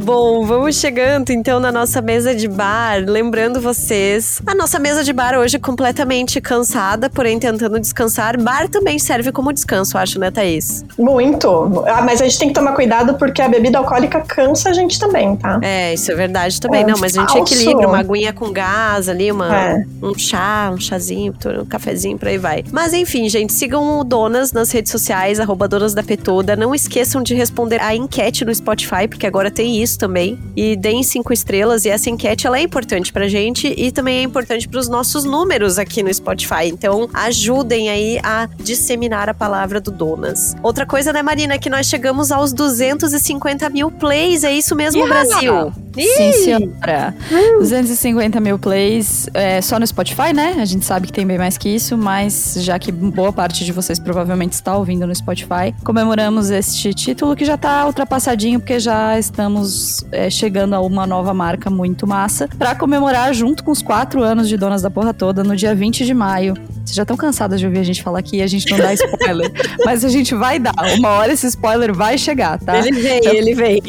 Speaker 1: Bom, vamos chegando então na nossa mesa de bar. Lembrando vocês, a nossa mesa de bar hoje completamente cansada, porém tentando descansar. Bar também serve como descanso, acho, né, Thaís?
Speaker 2: Muito. Ah, mas a gente tem que tomar cuidado porque a bebida alcoólica cansa a gente também, tá?
Speaker 1: É, isso é verdade também.
Speaker 2: É
Speaker 1: Não, mas
Speaker 2: falso.
Speaker 1: a gente equilibra uma aguinha com gás ali, uma,
Speaker 2: É.
Speaker 1: um chá, um chazinho, um cafezinho, por aí vai. Mas enfim, gente, sigam o Donas nas redes sociais, arroba Donas da Petoda. Não esqueçam de responder a enquete no Spotify, porque agora tem isso também. E deem cinco estrelas. E essa enquete, ela é importante pra gente e também é importante pros nossos números aqui no Spotify. Então, ajudem aí a disseminar a palavra do Donas. Outra coisa, né, Marina, que nós chegamos aos duzentos e cinquenta mil plays. É isso mesmo,
Speaker 3: Yeah!
Speaker 1: Brasil?
Speaker 3: Sim, senhora. Hum. duzentos e cinquenta mil plays é, só no Spotify, né? A gente sabe que tem bem mais que isso, mas já que boa parte de vocês provavelmente está ouvindo no Spotify, comemoramos este título que já tá ultrapassadinho, porque já estamos é, chegando a uma nova marca muito massa, pra comemorar junto com os quatro anos de Donas da Porra Toda, no dia vinte de maio. Vocês já estão cansadas de ouvir a gente falar aqui e a gente não dá spoiler, mas a gente vai dar. Uma hora esse spoiler vai chegar, tá?
Speaker 1: Ele vem,
Speaker 3: então,
Speaker 1: ele vem.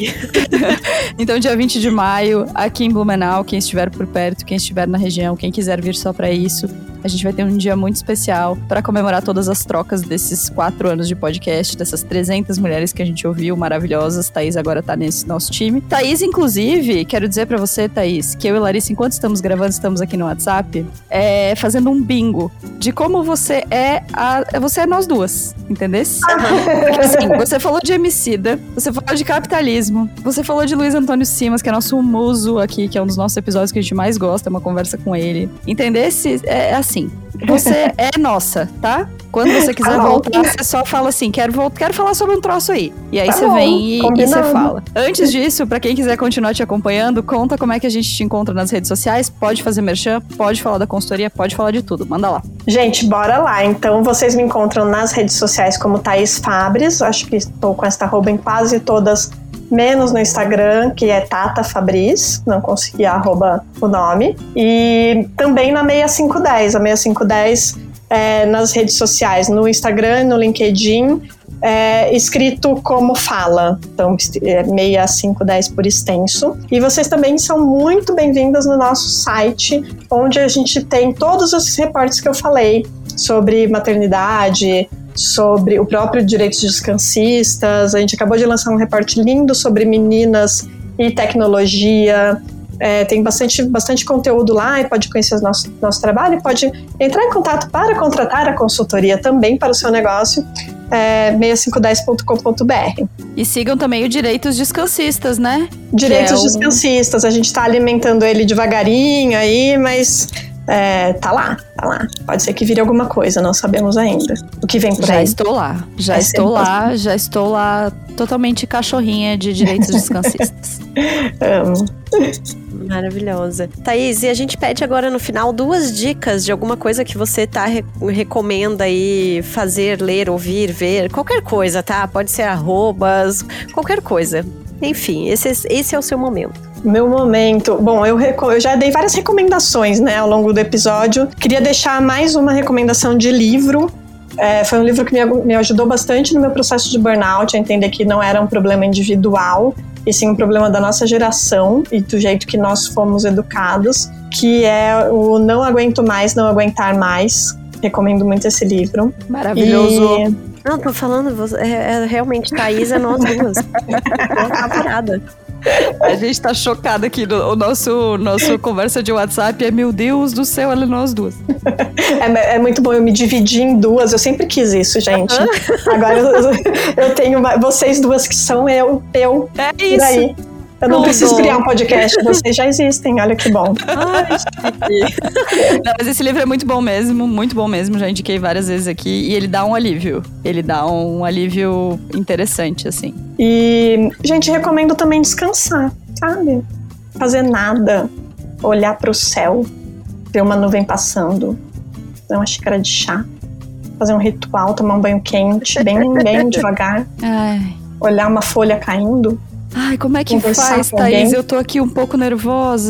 Speaker 3: Então, dia vinte de maio, aqui em Blumenau, quem estiver por perto, quem estiver na região, quem quiser vir só pra isso, a gente vai ter um dia muito especial para comemorar todas as trocas desses quatro anos de podcast, dessas trezentas mulheres que a gente ouviu, maravilhosas. Thaís agora tá nesse nosso time. Thaís, inclusive, quero dizer pra você, Thaís, que eu e Larissa, enquanto estamos gravando, estamos aqui no WhatsApp, é, fazendo um bingo de como você é a, você é nós duas, entendesse? Porque assim, você falou de Emicida, você falou de capitalismo, você falou de Luiz Antônio Simas, que é nosso muso aqui, que é um dos nossos episódios que a gente mais gosta, é uma conversa com ele. Entendesse? É assim, você é nossa, tá? Quando você quiser
Speaker 2: tá
Speaker 3: voltar, você só fala assim, quero, voltar, quero falar sobre um troço aí. E aí
Speaker 2: tá
Speaker 3: você
Speaker 2: bom,
Speaker 3: vem e, e você fala. Antes disso, pra quem quiser continuar te acompanhando, conta como é que a gente te encontra nas redes sociais. Pode fazer merchan, pode falar da consultoria, pode falar de tudo. Manda lá.
Speaker 2: Gente, bora lá. Então, vocês me encontram nas redes sociais como Thaís Fabris. Acho que estou com esta arroba em quase todas, menos no Instagram, que é Tata Fabris, não consegui arroba o nome. E também na sessenta e cinco dez, a sessenta e cinco dez é, nas redes sociais, no Instagram, no LinkedIn, é, escrito como fala, então é sessenta e cinco dez por extenso. E vocês também são muito bem-vindas no nosso site, onde a gente tem todos os reportes que eu falei sobre maternidade, sobre o próprio direitos descansistas. A gente acabou de lançar um reporte lindo sobre meninas e tecnologia. É, tem bastante, bastante conteúdo lá e pode conhecer o nosso, nosso trabalho e pode entrar em contato para contratar a consultoria também para o seu negócio, é, sessenta e cinco dez ponto com ponto b r.
Speaker 3: E sigam também o Direitos Descansistas, né?
Speaker 2: Direitos
Speaker 3: é um...
Speaker 2: Descansistas, a gente está alimentando ele devagarinho aí, mas é, tá lá, tá lá. Pode ser que vire alguma coisa, não sabemos ainda o que vem por
Speaker 3: já
Speaker 2: aí.
Speaker 3: Já estou lá, já
Speaker 2: Vai
Speaker 3: estou lá, já estou lá totalmente cachorrinha de Direitos Descansistas.
Speaker 2: Amo.
Speaker 1: Maravilhosa. Thaís, e a gente pede agora no final duas dicas de alguma coisa que você tá, re- recomenda aí fazer, ler, ouvir, ver, qualquer coisa, tá? Pode ser arrobas, qualquer coisa. Enfim, esse, esse é o seu momento.
Speaker 2: Meu momento. Bom, eu, reco- eu já dei várias recomendações, né, ao longo do episódio. Queria deixar mais uma recomendação de livro. É, foi um livro que me, me ajudou bastante no meu processo de burnout, a entender que não era um problema individual, e sim um problema da nossa geração e do jeito que nós fomos educados, que é o Não Aguento Mais, Não Aguentar Mais. Recomendo muito esse livro.
Speaker 3: Maravilhoso.
Speaker 2: E...
Speaker 1: Não, tô falando, é, é, realmente, Thaís é nós duas. Ela tá parada.
Speaker 3: A gente tá chocada aqui, no, o nosso, nosso conversa de WhatsApp é, meu Deus do céu, olha nós duas.
Speaker 2: É, é muito bom eu me dividir em duas, eu sempre quis isso, gente. Agora eu, eu tenho uma, vocês duas que são eu, eu,
Speaker 3: é
Speaker 2: por
Speaker 3: isso.
Speaker 2: aí. Eu não
Speaker 1: Tudo.
Speaker 2: preciso criar um podcast, vocês já existem, olha que bom.
Speaker 1: Ai,
Speaker 3: Não, mas esse livro é muito bom mesmo, muito bom mesmo, já indiquei várias vezes aqui, e ele dá um alívio, ele dá um alívio interessante, assim.
Speaker 2: E, gente, recomendo também descansar, sabe? Fazer nada, olhar pro céu, ver uma nuvem passando, fazer uma xícara de chá, fazer um ritual, tomar um banho quente, bem, bem devagar,
Speaker 3: Ai...
Speaker 2: olhar uma folha caindo.
Speaker 3: Ai, como é que
Speaker 2: Conversar
Speaker 3: faz,
Speaker 2: com
Speaker 3: Thaís?
Speaker 2: alguém.
Speaker 3: Eu tô aqui um pouco nervosa.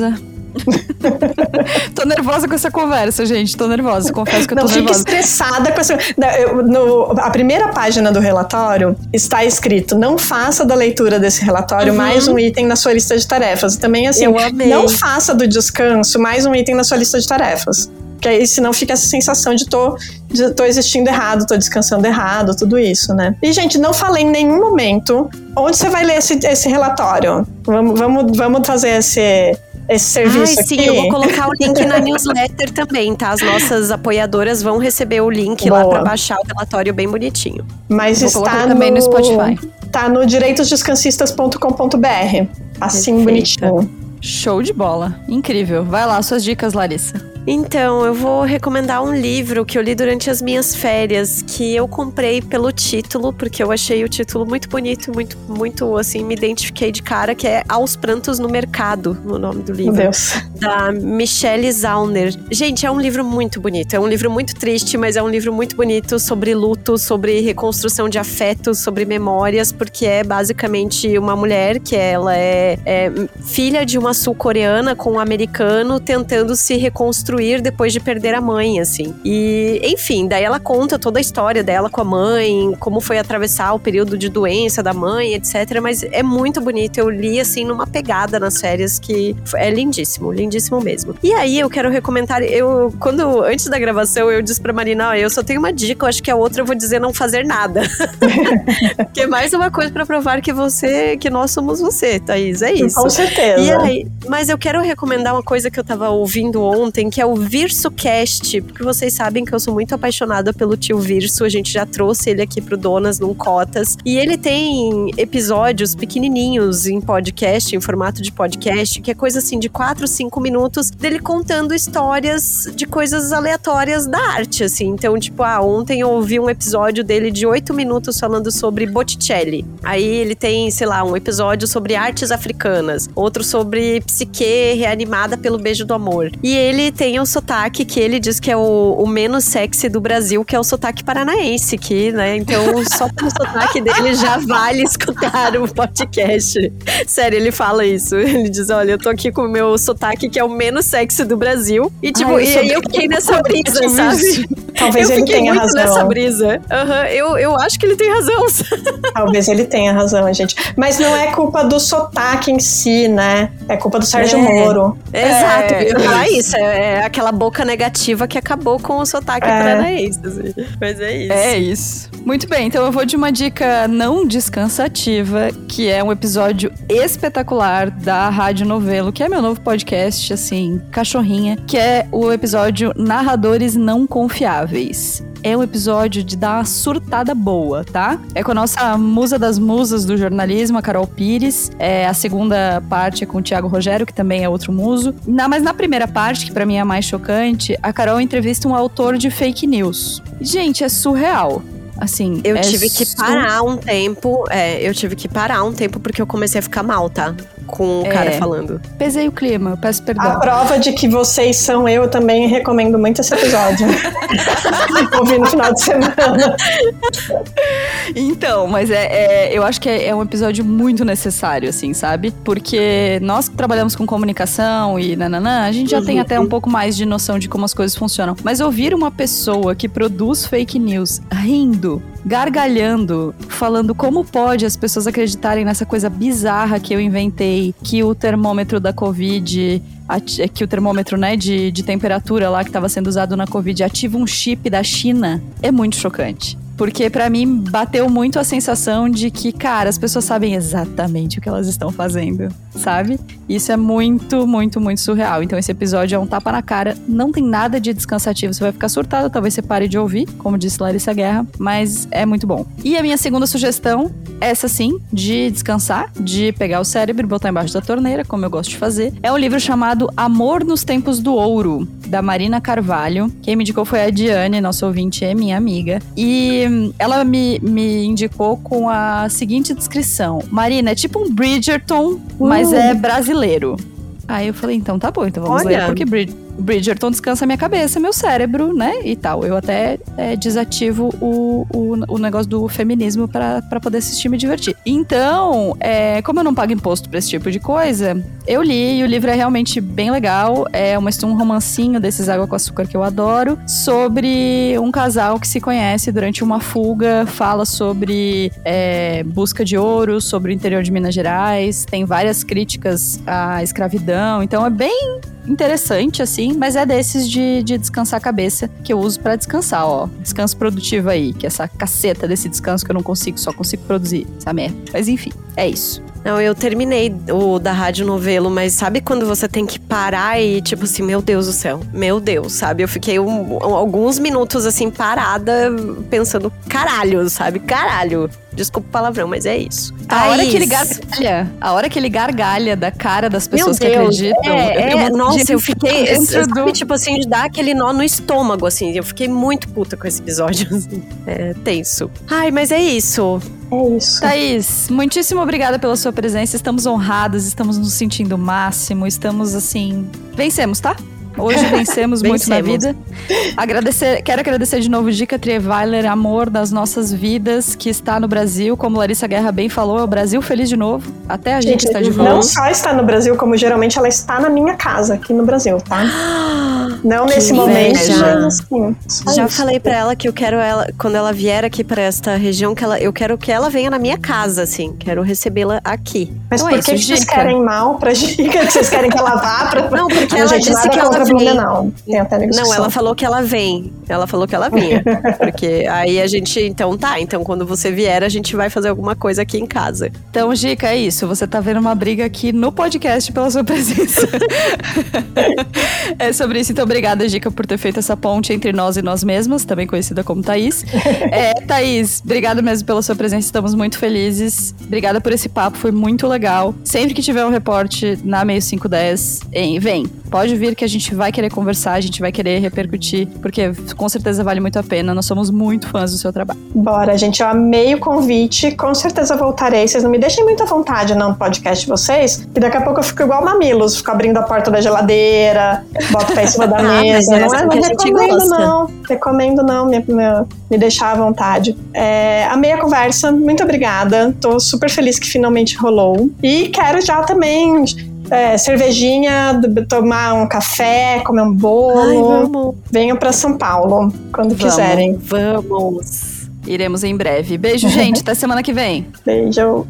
Speaker 3: Tô nervosa com essa conversa, gente. Tô nervosa, confesso que eu tô
Speaker 2: não,
Speaker 3: nervosa.
Speaker 2: Não fique estressada com essa... Eu, no, a primeira página do relatório está escrito: não faça da leitura desse relatório uhum. mais um item na sua lista de tarefas. E também assim, não faça do descanso mais um item na sua lista de tarefas. Porque aí senão fica essa sensação de tô, de tô existindo errado, tô descansando errado, tudo isso, né? E, gente, não falei em nenhum momento onde você vai ler esse, esse relatório. Vamos, vamos, vamos fazer esse... esse serviço
Speaker 1: Ai, sim,
Speaker 2: aqui.
Speaker 1: eu vou colocar o link na newsletter também, tá? As nossas apoiadoras vão receber o link Boa. lá pra baixar o relatório bem bonitinho.
Speaker 2: Mas
Speaker 3: vou
Speaker 2: está
Speaker 3: também
Speaker 2: no,
Speaker 3: no Spotify.
Speaker 2: Tá no direitos descansistas ponto com ponto b r. Assim, Perfeita. bonitinho.
Speaker 3: Show de bola. Incrível. Vai lá, suas dicas, Larissa.
Speaker 1: Então, eu vou recomendar um livro que eu li durante as minhas férias, que eu comprei pelo título, porque eu achei o título muito bonito, muito, muito, assim, me identifiquei de cara, que é Aos Prantos no Mercado, o nome do livro.
Speaker 2: Meu Deus.
Speaker 1: Da Michelle Zauner. Gente, é um livro muito bonito, é um livro muito triste, mas é um livro muito bonito sobre luto, sobre reconstrução de afetos, sobre memórias, porque é basicamente uma mulher que ela é, é filha de uma sul-coreana com um americano tentando se reconstruir depois de perder a mãe, assim. E, enfim, daí ela conta toda a história dela com a mãe, como foi atravessar o período de doença da mãe, etcétera. Mas é muito bonito, eu li, assim, numa pegada nas férias que é lindíssimo, lindíssimo mesmo. E aí, eu quero recomendar, eu, quando, antes da gravação, eu disse pra Marina, ó, eu só tenho uma dica, eu acho que a outra eu vou dizer não fazer nada. Que é mais uma coisa pra provar que você, que nós somos você, Thaís, é isso.
Speaker 2: Com certeza.
Speaker 1: E aí, mas eu quero recomendar uma coisa que eu tava ouvindo ontem, que é o VirsoCast, porque vocês sabem que eu sou muito apaixonada pelo tio Virso, a gente já trouxe ele aqui pro Donas num Cotas, e ele tem episódios pequenininhos em podcast, em formato de podcast, que é coisa assim de quatro, cinco minutos dele contando histórias de coisas aleatórias da arte, assim. Então, tipo, ah, ontem eu ouvi um episódio dele de oito minutos falando sobre Botticelli. Aí ele tem, sei lá, um episódio sobre artes africanas, outro sobre psique reanimada pelo beijo do amor. E ele tem o sotaque que ele diz que é o, o menos sexy do Brasil, que é o sotaque paranaense, que, né, então só pelo sotaque dele já vale escutar o podcast. Sério, ele fala isso, ele diz, olha, eu tô aqui com o meu sotaque que é o menos sexy do Brasil, e tipo, Ai, e aí eu fiquei nessa brisa, sabe?
Speaker 2: Talvez
Speaker 1: eu
Speaker 2: ele tenha
Speaker 1: muito
Speaker 2: razão.
Speaker 1: nessa brisa. Uhum, eu, eu acho que ele tem razão.
Speaker 2: Talvez ele tenha razão, gente. Mas não é culpa do sotaque em si, né? É culpa do Sérgio
Speaker 1: é.
Speaker 2: Moro.
Speaker 1: Exato,
Speaker 2: é,
Speaker 1: eu ia falar isso. É, é aquela boca negativa que acabou com o sotaque é. paranaense. Assim. Mas é isso.
Speaker 3: É isso. Muito bem, então eu vou de uma dica não descansativa, que é um episódio espetacular da Rádio Novelo, que é meu novo podcast, assim, cachorrinha, que é o episódio Narradores Não Confiáveis. É um episódio de dar uma surtada boa, tá? É com a nossa musa das musas do jornalismo, a Carol Pires. É, a segunda parte é com o Thiago Rogério, que também é outro muso. Na, mas na primeira parte, que pra mim é a mais chocante, a Carol entrevista um autor de fake news. Gente, é surreal. Assim,
Speaker 1: eu
Speaker 3: é
Speaker 1: tive que
Speaker 3: su-
Speaker 1: parar um tempo, é, eu tive que parar um tempo porque eu comecei a ficar mal, tá? Com o
Speaker 3: é.
Speaker 1: cara falando.
Speaker 3: Pesei o clima, eu peço perdão.
Speaker 2: A prova de que vocês são eu também recomendo muito esse episódio. Ouvi no final de semana.
Speaker 3: Então, mas é, é, eu acho que é, é um episódio muito necessário, assim, sabe? Porque nós que trabalhamos com comunicação e nananã, a gente já uhum. tem até um pouco mais de noção de como as coisas funcionam. Mas ouvir uma pessoa que produz fake news rindo, gargalhando, falando como pode as pessoas acreditarem nessa coisa bizarra que eu inventei, que o termômetro da Covid, que o termômetro, né, de, de temperatura lá que estava sendo usado na Covid ativa um chip da China, é muito chocante. Porque pra mim bateu muito a sensação de que, cara, as pessoas sabem exatamente o que elas estão fazendo, sabe? Isso é muito, muito, muito surreal. Então esse episódio é um tapa na cara, não tem nada de descansativo, você vai ficar surtado, talvez você pare de ouvir, como disse Larissa Guerra, mas é muito bom. E a minha segunda sugestão, essa sim, de descansar, de pegar o cérebro e botar embaixo da torneira, como eu gosto de fazer, é um livro chamado Amor nos Tempos do Ouro, da Marina Carvalho. Quem me indicou foi a Diane, nossa ouvinte, é minha amiga. E ela me, me indicou com a seguinte descrição. Marina, é tipo um Bridgerton, uh. mas é brasileiro. Aí eu falei, então tá bom, então vamos
Speaker 1: Olha,
Speaker 3: ler. Porque Brid- Bridgerton descansa minha cabeça, meu cérebro, né? E tal. Eu até é, desativo o, o, o negócio do feminismo pra, pra poder assistir e me divertir. Então, é, como eu não pago imposto pra esse tipo de coisa, eu li e o livro é realmente bem legal. É uma, um romancinho desses água com açúcar que eu adoro, sobre um casal que se conhece durante uma fuga, fala sobre é, busca de ouro, sobre o interior de Minas Gerais, tem várias críticas à escravidão, então é bem interessante, assim, mas é desses de, de descansar a cabeça que eu uso pra descansar, ó. Descanso produtivo aí, que é essa caceta desse descanso que eu não consigo, só consigo produzir essa merda. Mas enfim, é isso.
Speaker 1: Não, eu terminei o da Rádio Novelo, mas sabe quando você tem que parar e tipo assim, meu Deus do céu, meu Deus, sabe? Eu fiquei um, alguns minutos assim, parada, pensando, caralho, sabe? Caralho. Desculpa o palavrão, mas é isso.
Speaker 3: A hora que ele gargalha, a hora que ele gargalha da cara das pessoas que acreditam.
Speaker 1: É,
Speaker 3: eu
Speaker 1: é, nossa, eu fiquei,
Speaker 3: dentro
Speaker 1: sabe,
Speaker 3: do...
Speaker 1: tipo assim, de dar aquele nó no estômago, assim. Eu fiquei muito puta com esse episódio, assim. É tenso. Ai, mas é isso.
Speaker 2: É isso.
Speaker 3: Thaís, muitíssimo obrigada pela sua presença. Estamos honradas, estamos nos sentindo o máximo. Estamos, assim... Vencemos, tá? Hoje vencemos muito na vida. Agradecer, quero agradecer de novo Gica Trierweiler, amor das nossas vidas, que está no Brasil, como Larissa Guerra bem falou, é o Brasil feliz de novo. Até a gente, gente está de volta.
Speaker 2: Não só está no Brasil, como geralmente ela está na minha casa, aqui no Brasil, tá? Não que nesse momento, mas assim,
Speaker 1: já
Speaker 2: isso.
Speaker 1: falei pra ela que eu quero ela, quando ela vier aqui pra esta região, que ela, eu quero que ela venha na minha casa, assim. Quero recebê-la aqui.
Speaker 2: Mas
Speaker 3: então
Speaker 2: por
Speaker 3: é
Speaker 2: que,
Speaker 3: isso,
Speaker 2: que vocês
Speaker 3: Gica?
Speaker 2: querem mal pra Gica? Que vocês querem que ela vá pra...
Speaker 1: Não, porque
Speaker 2: a
Speaker 1: ela
Speaker 2: gente
Speaker 1: disse
Speaker 2: nada
Speaker 1: que ela
Speaker 2: contra
Speaker 1: vem.
Speaker 2: Blumenau. Tem até
Speaker 1: Não, ela falou que ela vem. Ela falou que ela vinha. Porque aí a gente, então tá, então quando você vier, a gente vai fazer alguma coisa aqui em casa.
Speaker 3: Então, Gica, é isso. Você tá vendo uma briga aqui no podcast pela sua presença. É sobre isso. Então, obrigada, Gica, por ter feito essa ponte entre nós e nós mesmas, também conhecida como Thaís. É, Thaís, obrigada mesmo pela sua presença. Estamos muito felizes. Obrigada por esse papo, foi muito legal. Sempre que tiver um reporte na Meio cinco dez, hein, vem. Pode vir que a gente vai querer conversar, a gente vai querer repercutir, porque com certeza vale muito a pena. Nós somos muito fãs do seu trabalho.
Speaker 2: Bora, gente. Eu amei o convite. Com certeza voltarei. Vocês não me deixem muita vontade não, no podcast de vocês, que daqui a pouco eu fico igual Mamilos. Fico abrindo a porta da geladeira, boto o pé em cima da
Speaker 1: Ah,
Speaker 2: mesa.
Speaker 1: mas
Speaker 2: Não, é, não
Speaker 1: que a gente
Speaker 2: recomendo
Speaker 1: gosta.
Speaker 2: não. Recomendo não, me, me, me deixar à vontade. É, amei a conversa. Muito obrigada. Tô super feliz que finalmente rolou. E quero já também... É, cervejinha, tomar um café, comer um bolo.
Speaker 1: Ai, vamos.
Speaker 2: Venham pra São Paulo, quando
Speaker 3: Vamos.
Speaker 2: quiserem.
Speaker 1: Vamos.
Speaker 3: Iremos em breve. Beijo, gente. Até semana que vem.
Speaker 2: Beijo.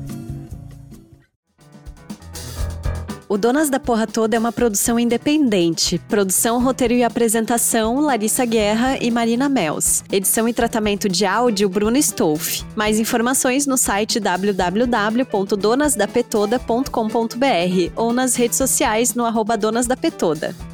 Speaker 1: O Donas da Porra Toda é uma produção independente. Produção, roteiro e apresentação, Larissa Guerra e Marina Mels. Edição e tratamento de áudio, Bruno Stolf. Mais informações no site w w w ponto donas da petoda ponto com ponto b r ou nas redes sociais no arroba Donas da Petoda.